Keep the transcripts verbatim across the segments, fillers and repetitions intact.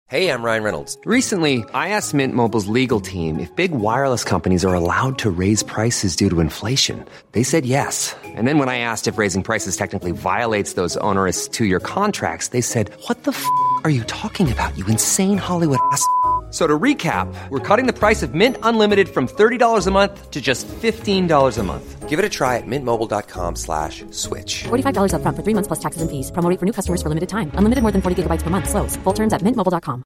Hey, I'm Ryan Reynolds. Recently, I asked Mint Mobile's legal team if big wireless companies are allowed to raise prices due to inflation. They said yes. And then when I asked if raising prices technically violates those onerous two-year contracts, they said, what the f*** are you talking about, you insane Hollywood ass f- So to recap, we're cutting the price of Mint Unlimited from thirty dollars a month to just fifteen dollars a month. Give it a try at mintmobile.com slash switch. forty-five dollars up front for three months plus taxes and fees. Promo rate for new customers for limited time. Unlimited more than forty gigabytes per month. Slows full terms at mint mobile dot com.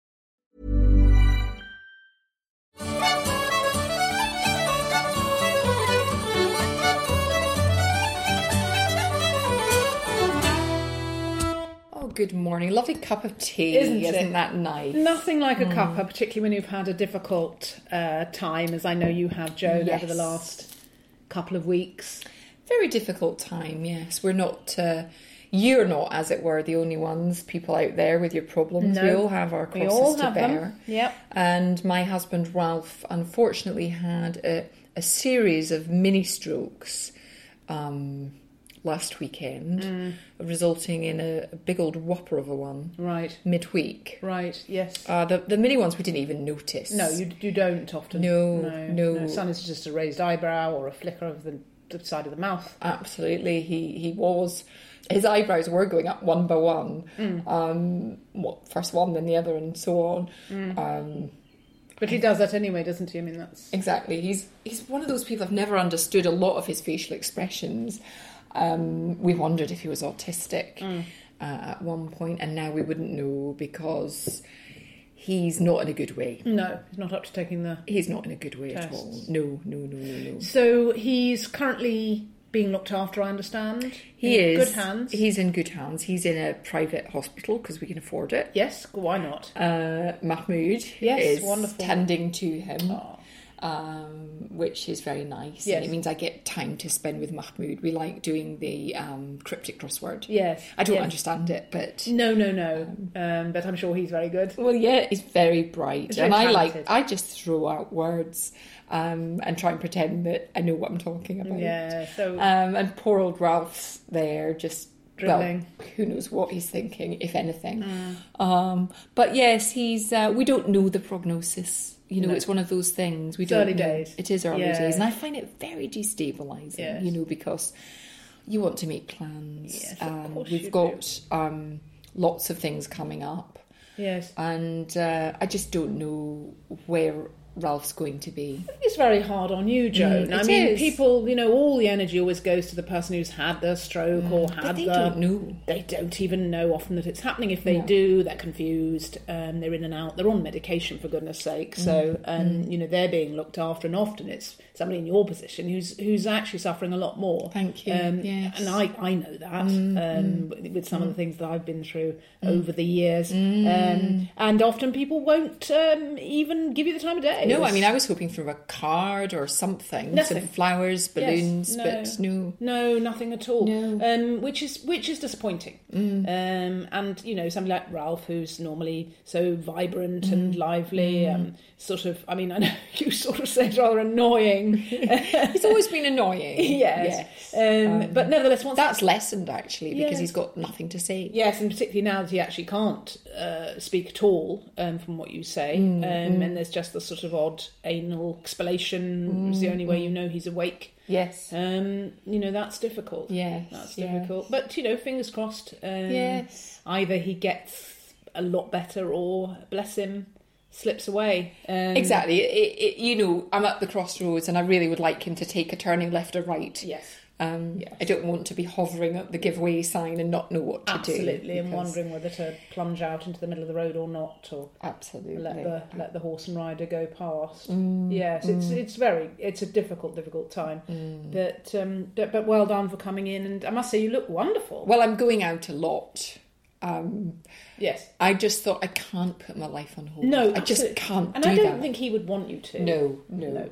Good morning. Lovely cup of tea. Isn't, Isn't it? that nice? Nothing like a mm. cuppa, particularly when you've had a difficult uh, time, as I know you have, Joan, yes. over the last couple of weeks. Very difficult time, yes. We're not, uh, you're not, as it were, the only ones, people out there with your problems. No, we all have our crosses we all to have bear. Them. Yep. And my husband, Ralph, unfortunately had a, a series of mini strokes um last weekend, mm. resulting in a, a big old whopper of a one. Right. Midweek. Right, yes. Uh, the, the mini ones we didn't even notice. No, you you don't often. No, no. no. no. Some is just a raised eyebrow or a flicker of the, the side of the mouth. Absolutely. He, he was... His eyebrows were going up one by one. Mm. Um, well, first one, then the other, and so on. Mm. Um, But he does that anyway, doesn't he? I mean, that's... Exactly. He's he's one of those people. I've never understood a lot of his facial expressions. Um, we wondered if he was autistic mm. uh, at one point, and now we wouldn't know because he's not in a good way. No, he's not up to taking the He's not in a good way tests. at all. No, no, no, no, no. So he's currently being looked after, I understand. He in is. good hands. He's in good hands. He's in a private hospital because we can afford it. Yes, why not? Uh, Mahmood yes, is wonderful. tending to him. Oh. Um, which is very nice. Yes. And it means I get time to spend with Mahmood. We like doing the um, cryptic crossword. Yes. I don't yes. understand it, but... No, no, no. Um, but I'm sure he's very good. Well, yeah, he's very bright. He's and very I talented. like, I just throw out words um, and try and pretend that I know what I'm talking about. Yeah, so... Um, and poor old Ralph's there just... Dribbling. Well, who knows what he's thinking, if anything. Mm. Um, but yes, he's... Uh, we don't know the prognosis. You know, no. It's one of those things. We it's don't early know. days. It is early yeah. days. And I find it very destabilising, yes. you know, because you want to make plans. Yes, and of course we've you got um, lots of things coming up. Yes. And uh, I just don't know where Ralph's going to be. I think it's very hard on you, Joan. Mm, I it mean, is. people, you know, all the energy always goes to the person who's had the stroke mm, or had but they the... don't know. They don't even know often that it's happening. If they no. do, they're confused. Um, they're in and out. They're on medication, for goodness sake. So, mm, um, mm. you know, they're being looked after, and often it's somebody in your position who's who's actually suffering a lot more. Thank you. Um, yes. And I, I know that mm, um, mm, with some mm. of the things that I've been through mm. over the years. Mm. Um, and often people won't um, even give you the time of day. No, It's, I mean, I was hoping for a card or something. Nothing. Sort of flowers, balloons, yes, no, but no. No, nothing at all. No. Um, which is which is disappointing. Mm. Um, and, you know, somebody like Ralph, who's normally so vibrant mm. and lively, mm. um, sort of, I mean, I know you sort of say it's rather annoying. He's always been annoying. Yes. yes. Um, um, but nevertheless... Once that's lessened, actually, because yes. he's got nothing to say. Yes, and particularly now that he actually can't uh, speak at all, um, from what you say. Mm, um, mm. And there's just the sort of odd anal explanation. Mm, it's the only way mm. you know he's awake. Yes. Um, you know, that's difficult. Yes. That's yes. difficult. But, you know, fingers crossed. Um, yes. Either he gets a lot better or, bless him, slips away. Um, exactly. It, it, you know, I'm at the crossroads and I really would like him to take a turning left or right. Yes. Um, yes. I don't want to be hovering at the giveaway sign and not know what to absolutely, do. Absolutely, and wondering whether to plunge out into the middle of the road or not, or absolutely let the let the horse and rider go past. Mm, yes, mm. it's it's very it's a difficult, difficult time. Mm. But um, but, but well done for coming in, and I must say you look wonderful. Well, I'm going out a lot. Um, yes, I just thought I can't put my life on hold. No, I just absolutely. can't. And do I don't that. think he would want you to. No, no. no.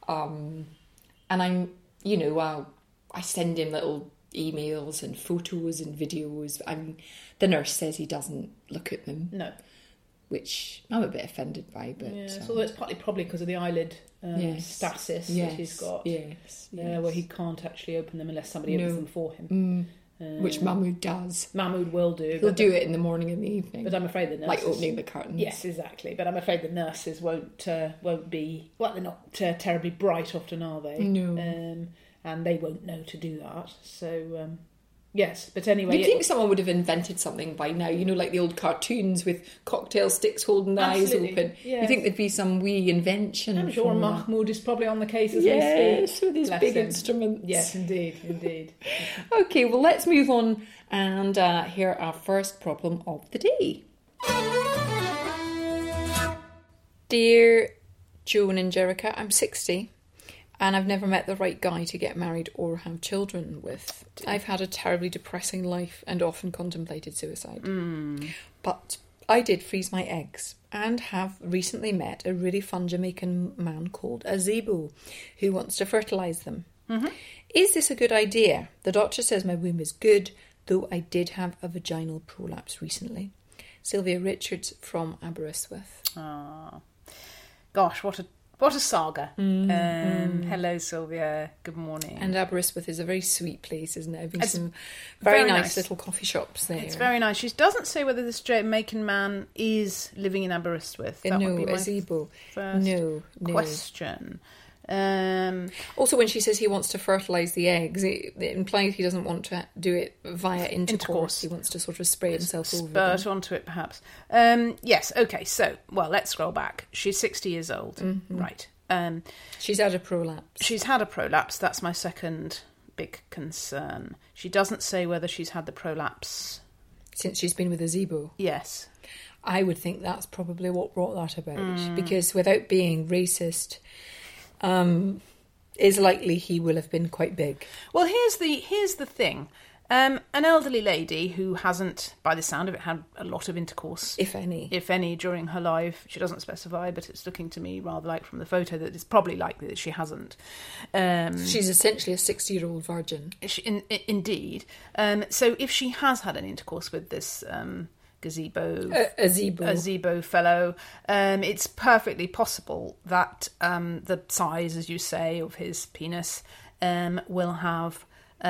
Um, and I'm, you know, I'll, I send him little emails and photos and videos. I'm, the nurse says he doesn't look at them. No. Which I'm a bit offended by, but yeah, um, although it's partly probably because of the eyelid um, yes. stasis yes. that he's got. Yes, yeah, yes. where he can't actually open them unless somebody no. opens them for him. Mm. Um, Which Mahmoud does. Mahmoud will do. He'll but do it in the morning and the evening. But I'm afraid the nurses... Like opening the curtains. Yes, exactly. But I'm afraid the nurses won't uh, won't be... Well, they're not uh, terribly bright often, are they? No. Um, and they won't know to do that. So, um, yes. But anyway... You'd it- think someone would have invented something by now. You know, like the old cartoons with cocktail sticks holding the eyes Absolutely, open. yes. You think there'd be some wee invention. I'm sure from that. Mahmoud is probably on the case as Yes, we speak. with his Bless big him. instruments. Yes, indeed, indeed. Okay, well, let's move on and uh, hear our first problem of the day. Dear Joan and Jerica, I'm sixty and I've never met the right guy to get married or have children with. I've had a terribly depressing life and often contemplated suicide. Mm. But I did freeze my eggs and have recently met a really fun Jamaican man called Azebo who wants to fertilise them. Mm-hmm. Is this a good idea? The doctor says my womb is good, though I did have a vaginal prolapse recently. Sylvia Richards from Aberystwyth. Oh. Gosh, what a what a saga. Mm, um, mm. Hello, Sylvia. Good morning. And Aberystwyth is a very sweet place, isn't it? I've been to It's some very, very nice, nice. little coffee shops there. It's very nice. She doesn't say whether this Jamaican man is living in Aberystwyth. That no, would be my Azebo. first No, no. question. Um, Also, when she says he wants to fertilise the eggs, it, it implies he doesn't want to do it via intercourse. Intercourse. He wants to sort of spray himself over spurt them. onto it, perhaps. Um, yes, okay, so, well, let's scroll back. She's sixty years old. Mm-hmm. Right. Um, She's had a prolapse. she's had a prolapse. That's my second big concern. She doesn't say whether she's had the prolapse. Since she's been with Azebo. Yes. I would think that's probably what brought that about. Mm. Because without being racist, um, is likely he will have been quite big. Well, here's the here's the thing. Um, an elderly lady who hasn't, by the sound of it, had a lot of intercourse, If any. if any, during her life. She doesn't specify, but it's looking to me rather like from the photo that it's probably likely that she hasn't. Um, She's essentially a sixty-year-old virgin. she, in, in, indeed. Um, so if she has had an intercourse with this um, gazebo, A, Azebo. Azebo fellow, um, it's perfectly possible that um, the size, as you say, of his penis um, will have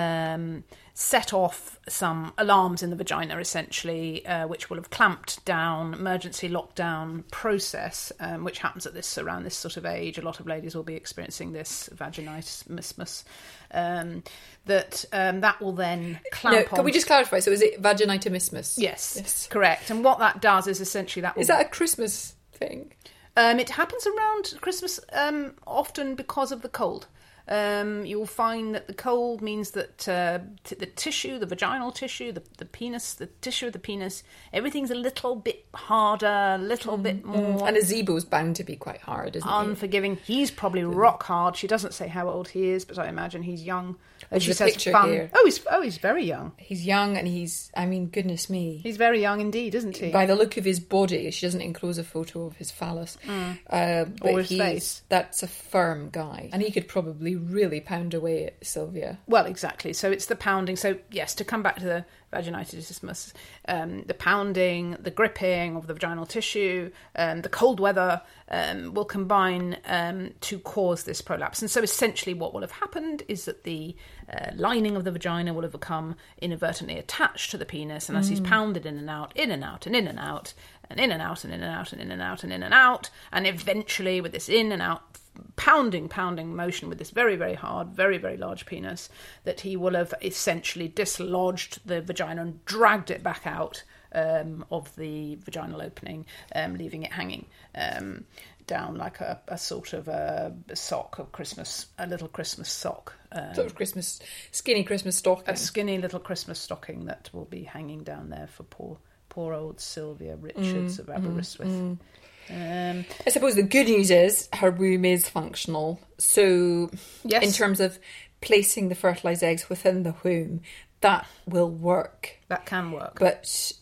um, set off some alarms in the vagina, essentially, uh, which will have clamped down, emergency lockdown process, um, which happens at this around this sort of age. A lot of ladies will be experiencing this vaginitis, um, that um, that will then clamp No, on. can we just clarify? So is it vaginitis? Yes, Yes. correct. And what that does is essentially that will Is that a Christmas thing? Um, it happens around Christmas, um, often because of the cold. Um, you'll find that the cold means that uh, t- the tissue, the vaginal tissue, the, the penis, the tissue of the penis, everything's a little bit harder, a little bit more And Azebo's bound to be quite hard, isn't he? unforgiving. He's probably rock hard. She doesn't say how old he is, but I imagine he's young. There's she a says picture fun. here. Oh, he's oh he's very young. He's young and he's, I mean, goodness me. He's very young indeed, isn't he? By the look of his body, she doesn't enclose a photo of his phallus. Mm. Uh, but Or his he's, face. That's a firm guy. And he could probably really pound away at Sylvia. Well, exactly. So it's the pounding. So, yes, to come back to the vaginitis, um, the pounding, the gripping of the vaginal tissue, um, the cold weather um, will combine um, to cause this prolapse. And so essentially what will have happened is that the uh, lining of the vagina will have become inadvertently attached to the penis. And as he's pounded in and out, in and out, and in and out, and in and out, and in and out, and in and out, and in and out, and eventually with this in and out pounding, pounding motion with this very, very hard, very, very large penis, that he will have essentially dislodged the vagina and dragged it back out um, of the vaginal opening, um, leaving it hanging um, down like a, a sort of a, a sock of Christmas, a little Christmas sock. Um, Sort of Christmas, skinny Christmas stocking. a skinny little Christmas stocking that will be hanging down there for poor, poor old Sylvia Richards mm, of Aberystwyth. Mm, mm. Um, I suppose the good news is her womb is functional. So, Yes. in terms of placing the fertilised eggs within the womb, that will work. that can work. But,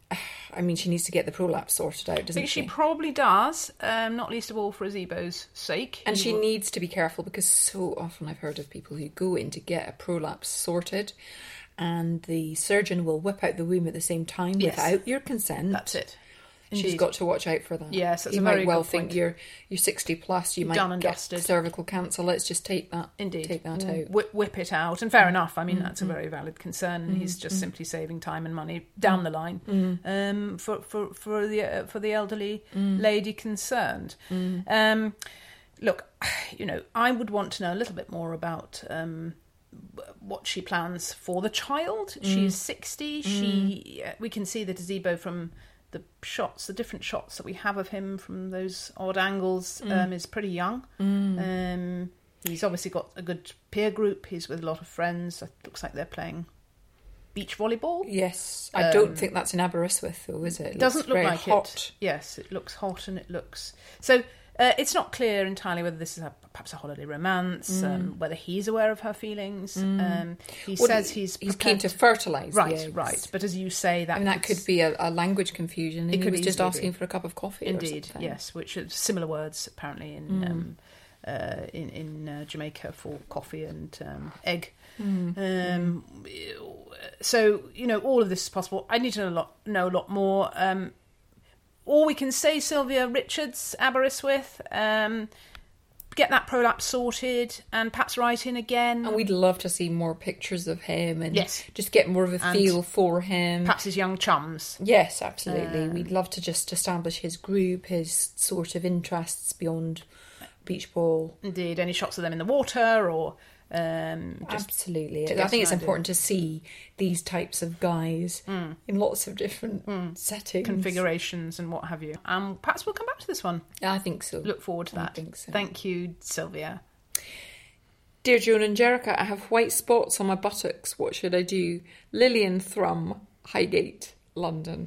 I mean, she needs to get the prolapse sorted out, I doesn't think she? she probably does, um, not least of all for Azebo's sake. And He she will- needs to be careful because so often I've heard of people who go in to get a prolapse sorted and the surgeon will whip out the womb at the same time Yes. without your consent. That's it. She's Indeed. got to watch out for that. Yes, that's you a might very well good think point. you're you're sixty plus. You might Done and get dusted. cervical cancer. Let's just take that. Indeed. take that Mm. out. Whip, whip it out. And fair enough. I mean, that's a very valid concern. And he's just simply saving time and money down the line um, for, for, for, the, uh, for the elderly lady concerned. Um, look, you know, I would want to know a little bit more about um, what she plans for the child. She's sixty. She, uh, we can see the gazebo from the shots, the different shots that we have of him from those odd angles, um, is pretty young. Um, he's obviously got a good peer group. He's with a lot of friends. It looks like they're playing beach volleyball. Yes, I don't think that's in Aberystwyth, though, is it? It It doesn't looks look very like hot. it. Yes, it looks hot and it looks... So uh, it's not clear entirely whether this is a, perhaps a holiday romance, um, whether he's aware of her feelings. Um, he Well, says he- he's he's prepared keen to fertilise the Right, eggs. right. But as you say, that I mean, that could be a, a language confusion. And It he could was just easily asking be. for a cup of coffee. Indeed, or something. yes, which are similar words apparently in um, uh, in, in uh, Jamaica for coffee and um, egg. Um, so you know, all of this is possible. I need to know a lot, know a lot more. Um, all we can say, Sylvia Richards, Aberystwyth, um, get that prolapse sorted and perhaps write in again. And we'd love to see more pictures of him and Yes. just get more of a And feel for him. perhaps his young chums. Yes, absolutely. Um, We'd love to just establish his group, his sort of interests beyond beach ball. Indeed, any shots of them in the water or um, just Absolutely. to I get think an it's idea. important to see these types of guys in lots of different settings. configurations and what have you. Um, perhaps we'll come back to this one. I think so. Look forward to I that. think so. Thank you, Sylvia. Dear Joan and Jericha, I have white spots on my buttocks. What should I do? Lillian Thrum, Highgate, London.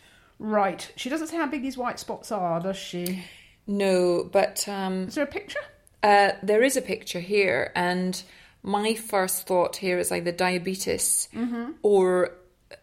Right. She doesn't say how big these white spots are, does she? No, but um, Is there a picture? uh, there is a picture here, and my first thought here is either diabetes or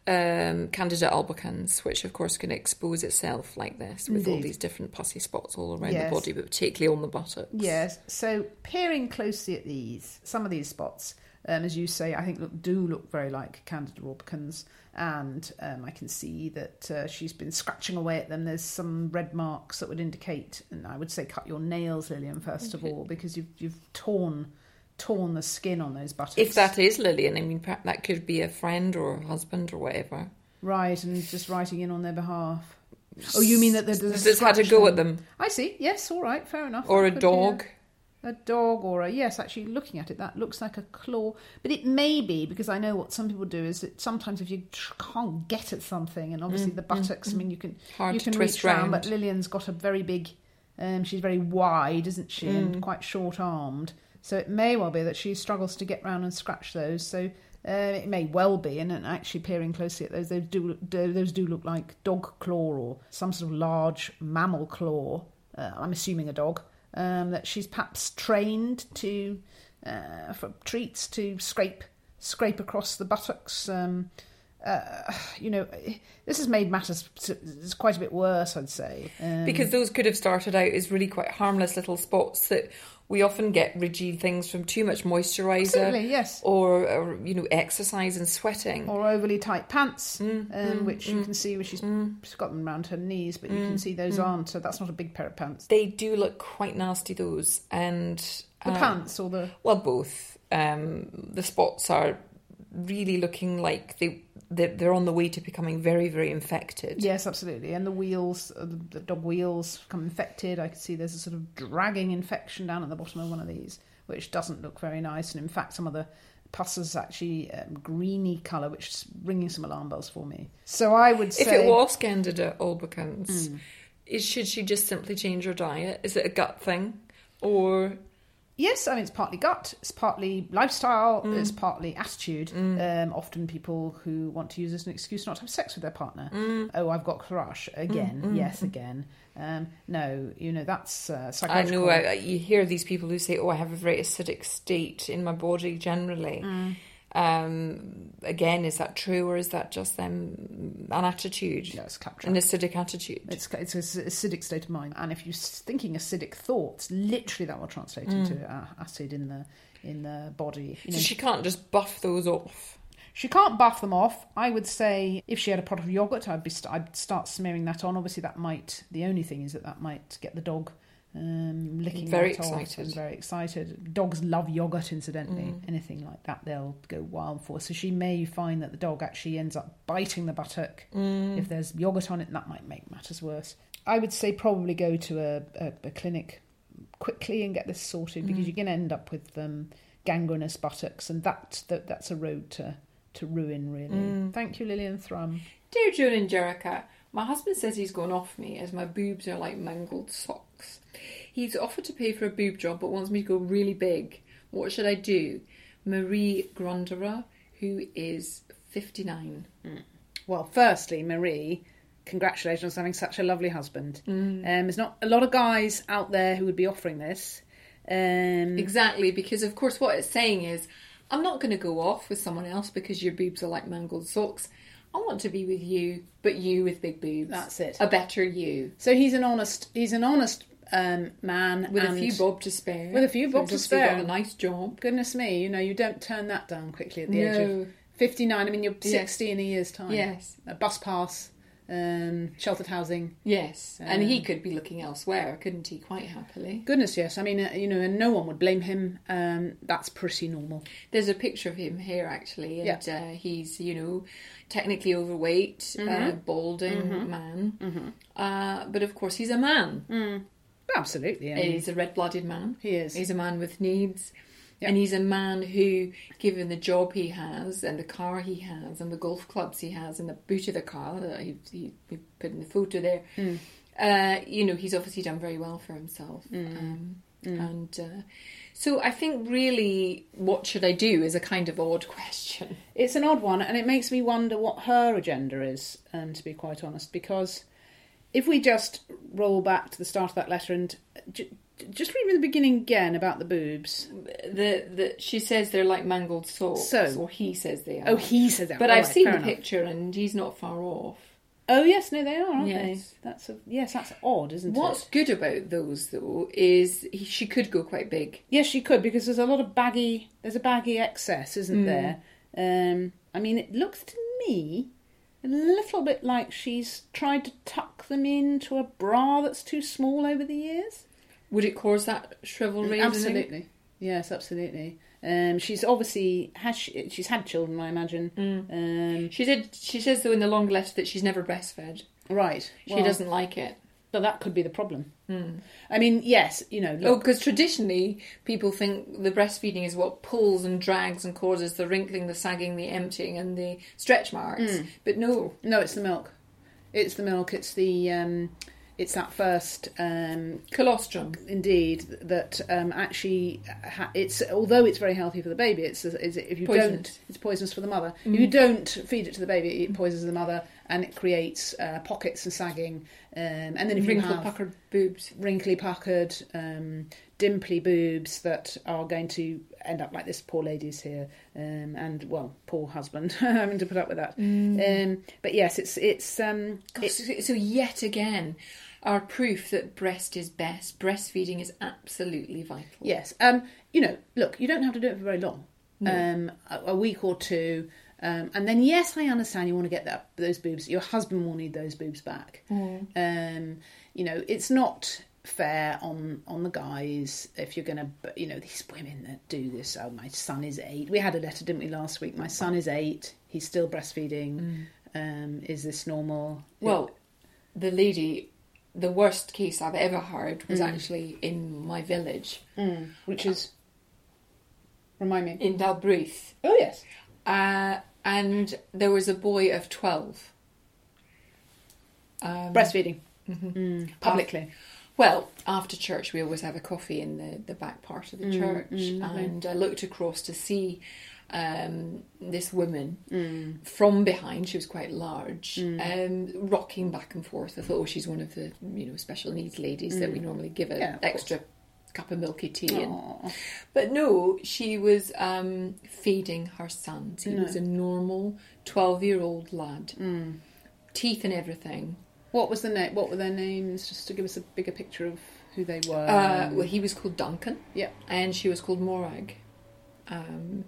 um, Candida albicans, which of course can expose itself like this with all Indeed. these different pussy spots all around Yes. the body, but particularly on the buttocks. Yes. So peering closely at these, some of these spots, um, as you say, I think look, do look very like Candida albicans, and um, I can see that uh, she's been scratching away at them. There's some red marks that would indicate, and I would say cut your nails, Lillian, first of all, because you've you've torn torn the skin on those buttocks. If that is Lillian, I mean, perhaps that could be a friend or a husband or whatever. Right, and just writing in on their behalf. Oh, you mean that there's a Just had to scratch go on- at them. I see. Yes, all right, fair enough. Or a That could be dog. A dog or a... Yes, actually, looking at it, that looks like a claw. But it may be, because I know what some people do, is that sometimes if you tr- can't get at something, and obviously the buttocks, I mean, you can, Hard you to can twist reach round, round. but Lillian's got a very big... Um, she's very wide, isn't she, and quite short-armed. So it may well be that she struggles to get round and scratch those. So uh, it may well be, and, and actually peering closely at those, those do, do those do look like dog claw or some sort of large mammal claw. Uh, I'm assuming a dog. Um, that she's perhaps trained to uh, for treats to scrape scrape across the buttocks. Um, uh, you know, this has made matters it's quite a bit worse, I'd say. Um, Because those could have started out as really quite harmless little spots that we often get ridgy things from too much moisturiser. Absolutely, yes. Or, or, you know, exercise and sweating. or overly tight pants, Mm, um, which you can see where she's, she's got them around her knees, but you can see those aren't. So that's not a big pair of pants. They do look quite nasty, those. And The um, pants or the well, both. Um, the spots are really looking like they they're, they're on the way to becoming very, very infected. yes, absolutely, and the wheels, uh, the, the dog wheels become infected. I can see there's a sort of dragging infection down at the bottom of one of these, which doesn't look very nice. And in fact, some of the pus is actually um, greeny colour, which is ringing some alarm bells for me. So I would say, If it was Candida albicans, is, should she just simply change her diet? Is it a gut thing? Or yes, I mean, it's partly gut, it's partly lifestyle, Mm. it's partly attitude. Um, often people who want to use this as an excuse not to have sex with their partner. Mm. Oh, I've got thrush. Again, yes, again. Um, no, you know, that's uh, I psychological. know I, I- you hear these people who say, "Oh, I have a very acidic state in my body generally." Um, again, is that true, or is that just them an attitude, No, it's claptrap. an acidic attitude? It's it's an acidic state of mind, and if you're thinking acidic thoughts, literally that will translate into uh, acid in the in the body. You know, So she can't just buff those off. She can't buff them off. I would say if she had a pot of yoghurt, I'd be st- I'd start smearing that on. Obviously, that might. The only thing is that that might get the dog um, licking Very that off excited. and very excited. Dogs love yoghurt, incidentally. Mm. Anything like that, they'll go wild for. So she may find that the dog actually ends up biting the buttock Mm. if there's yoghurt on it, and that might make matters worse. I would say probably go to a, a, a clinic quickly and get this sorted, because Mm. you're going to end up with um, gangrenous buttocks, and that, that that's a road to, to ruin, really. Mm. Thank you, Lillian Thrum. Dear Joan and Jericha, my husband says he's gone off me as my boobs are like mangled socks. He's offered to pay for a boob job but wants me to go really big. What should I do? Marie Grondera, who is fifty-nine. Mm. Well, firstly, Marie, congratulations on having such a lovely husband. Mm. Um, there's not a lot of guys out there who would be offering this. Um, Exactly, because of course what it's saying is, I'm not going to go off with someone else because your boobs are like mangled socks. I want to be with you, but you with big boobs. That's it. A better you. So he's an honest, he's an honest um, man With and a few bob to spare. With a few bob Who's to obviously spare. got a nice job. Goodness me, you know, you don't turn that down quickly at the age No. of fifty-nine. I mean, you're Yes. sixty in a year's time. Yes. A bus pass, um, sheltered housing. Yes, and Um, he could be looking elsewhere, couldn't he, quite happily? Goodness, yes. I mean, uh, you know, and no one would blame him. Um, that's pretty normal. There's a picture of him here, actually, and Yeah. uh, he's, you know, technically overweight, uh, Mm-hmm. balding man. Uh, but of course, he's a man. Absolutely. I mean, He's a red-blooded man. He is. He's a man with needs. Yeah. And he's a man who, given the job he has, and the car he has, and the golf clubs he has, and the boot of the car that he, he, he put in the photo there, Mm. uh, you know, he's obviously done very well for himself. Mm. Um, And uh, so I think really, what should I do is a kind of odd question. It's an odd one, and it makes me wonder what her agenda is, um, to be quite honest, because if we just roll back to the start of that letter and j- just read me the beginning again about the boobs. The, the she says they're like mangled socks, So- or he says they are. Oh, he said that. But All I've right, seen fair the enough. picture, and he's not far off. Oh, yes, no, they are, aren't Yes. they? That's a, yes, that's odd, isn't What's it? good about those, though, is he, she could go quite big. Yes, she could, because there's a lot of baggy, there's a baggy excess, Hmm. isn't there? Um, I mean, it looks to me a little bit like she's tried to tuck them into a bra that's too small over the years. Would it cause that shrivel raising? Absolutely. Yes, absolutely. Um, she's obviously has she, she's had children, I imagine. Um, She did. She says though in the long letter that she's never breastfed. right. She well, doesn't like it. But that could be the problem. I mean, yes, you know. Oh, Look, because traditionally people think the breastfeeding is what pulls and drags and causes the wrinkling, the sagging, the emptying, and the stretch marks. But no, no, it's the milk. It's the milk. It's the um, it's that first. Um, colostrum. Indeed, that um, actually ha- it's although it's very healthy for the baby, it's, it's if you Poisonous. don't, it's poisonous for the mother. If you don't feed it to the baby, it poisons the mother, and it creates uh, pockets and sagging. Um, and then if you Wrinkle have puckered boobs. wrinkly puckered, um, dimply boobs that are going to end up like this poor lady's here, um, and well, poor husband having to put up with that. Um, but yes, it's it's um, Gosh, so, so yet again, our proof that breast is best. Breastfeeding is absolutely vital. yes. Um, you know, look, you don't have to do it for very long. Um, a, a week or two. Um, and then, yes, I understand you want to get that those boobs. Your husband will need those boobs back. Um, you know, it's not fair on on the guys if you're going to, you know, these women that do this. Oh, my son is eight. We had a letter, didn't we, last week? My son is eight. He's still breastfeeding. Um, is this normal? Well, the lady, the worst case I've ever heard was actually in my village, Which is, remind me. in Dalbruth. Oh, yes. Uh, and there was a boy of twelve. Um, Breastfeeding. Mm, publicly. Well, after church, we always have a coffee in the, the back part of the church. And I looked across to see um, this woman from behind. She was quite large, um, rocking back and forth. I thought, oh, she's one of the you know special needs ladies that we normally give an Yeah, of extra cup of milky tea in. Aw. But no, she was um, feeding her son. He was a normal twelve-year-old lad. Teeth and everything. What was the name? What were their names? Just to give us a bigger picture of who they were. Uh, well, he was called Duncan. yeah. And she was called Morag. Um,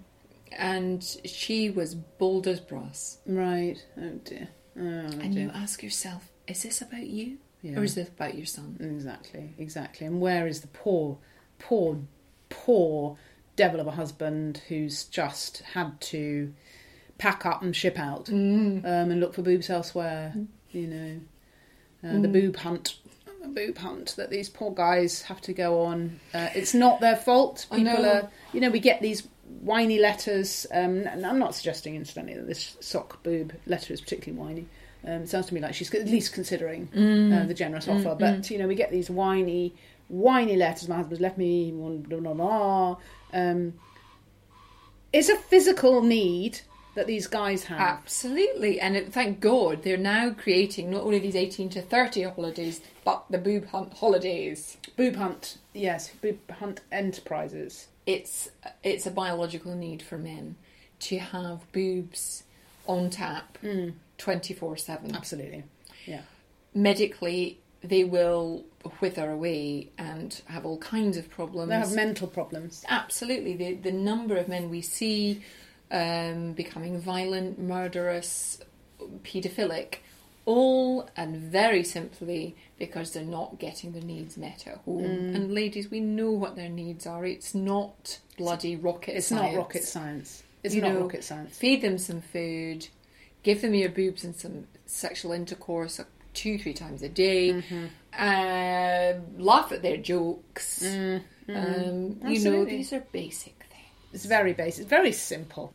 and she was bold as brass. Right. Oh dear. Oh, And dear. you ask yourself, is this about you? Yeah. Or is this about your son? Exactly, exactly. And where is the poor, poor, poor devil of a husband who's just had to pack up and ship out Mm. um, and look for boobs elsewhere? You know, uh, Mm. the boob hunt, the boob hunt that these poor guys have to go on. Uh, it's not their fault. I People know. are, you know, we get these whiny letters. Um, and I'm not suggesting, incidentally, that this sock boob letter is particularly whiny. Um, it sounds to me like she's at least considering uh, the generous offer. But, you know, we get these whiny, whiny letters. My husband's left me, blah, blah, blah, blah. Um, it's a physical need that these guys have. Absolutely. And it, thank God they're now creating not only these eighteen to thirty holidays, but the boob hunt holidays. Boob hunt, yes, boob hunt enterprises. It's it's a biological need for men to have boobs on tap twenty-four seven. Absolutely, yeah. Medically, they will wither away and have all kinds of problems. They have mental problems. Absolutely. The, the number of men we see um, becoming violent, murderous, paedophilic, all and very simply because they're not getting their needs met at home. And ladies, we know what their needs are. It's not bloody rocket It's science. not rocket science. It's You not know, rocket science. Feed them some food, give them your boobs and some sexual intercourse two, three times a day, Mm-hmm. uh, laugh at their jokes. Um, you know, Absolutely. these are basic things. It's very basic. It's very simple.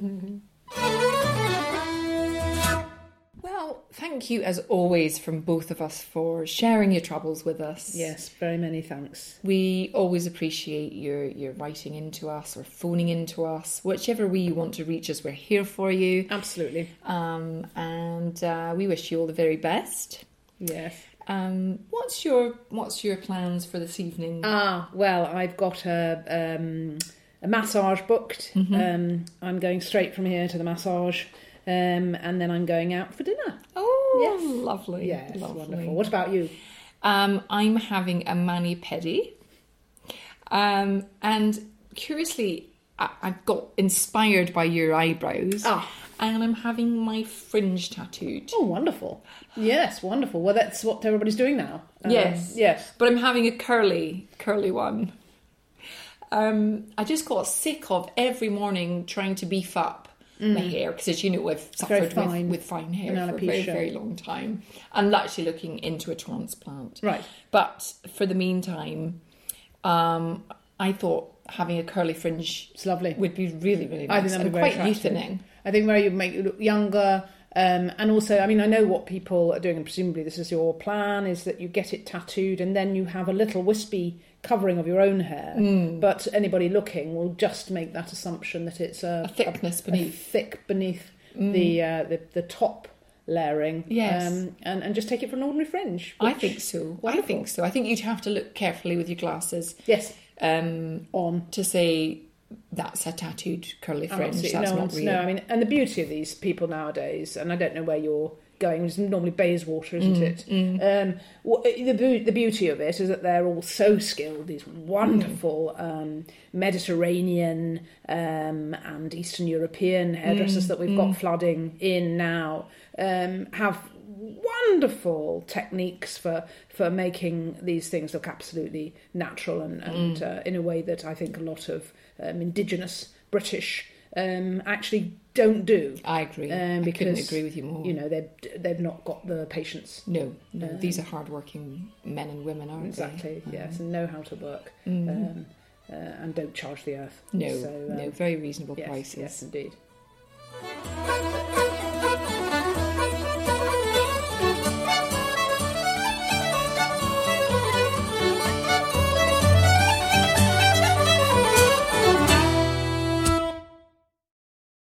Well, thank you as always from both of us for sharing your troubles with us. Yes, very many thanks. We always appreciate your, your writing into us or phoning into us. Whichever way you want to reach us, we're here for you. Absolutely. Um, and uh, we wish you all the very best. Yes. Um, what's your what's your plans for this evening? Ah, well, I've got a um, a massage booked. Um, I'm going straight from here to the massage, um, and then I'm going out for dinner. oh, yes. lovely. Yes, lovely. wonderful. What about you? Um, I'm having a mani-pedi. Um, and curiously, I, I've got inspired by your eyebrows. Ah. And I'm having my fringe tattooed. Oh, wonderful. Yes, wonderful. Well, that's what everybody's doing now. Um, Yes. Yes. But I'm having a curly, curly one. Um, I just got sick of every morning trying to beef up my hair because, as you know, I've very suffered with, fine. with fine hair An for a very, alopecia. very long time. I'm actually looking into a transplant. Right. But for the meantime, um, I thought having a curly fringe It's lovely. would be really, really I nice. think that'd and be very quite attractive. youthening. I think where you make you look younger, um, and also, I mean, I know what people are doing, and presumably this is your plan, is that you get it tattooed and then you have a little wispy covering of your own hair. Hmm. But anybody looking will just make that assumption that it's a, A thickness a beneath. Hmm. thick beneath the, uh, the the top layering. Yes. um, and and just take it for an ordinary fringe. I which- think so. I Wonderful. think so. I think you'd have to look carefully with your glasses. Yes, Um, on. to say that's a tattooed curly fringe. Absolutely. That's no, not one's- real. no, I mean, and the beauty of these people nowadays, and I don't know where you're going, it's normally Bayswater, isn't it? Um, wh- the, beau- the beauty of it is that they're all so skilled, these wonderful um, Mediterranean um, and Eastern European hairdressers that we've got flooding in now, um, have wonderful techniques for for making these things look absolutely natural and, and uh, in a way that I think a lot of um, indigenous British um, actually don't do. I agree. Um, I because, couldn't agree with you more. You know, they've they've not got the patience. No, no. These are hardworking men and women, aren't Exactly. they? Yes, and know how to work, um, uh, and don't charge the earth. No, So, um, no. Very reasonable yes, prices. yes, indeed.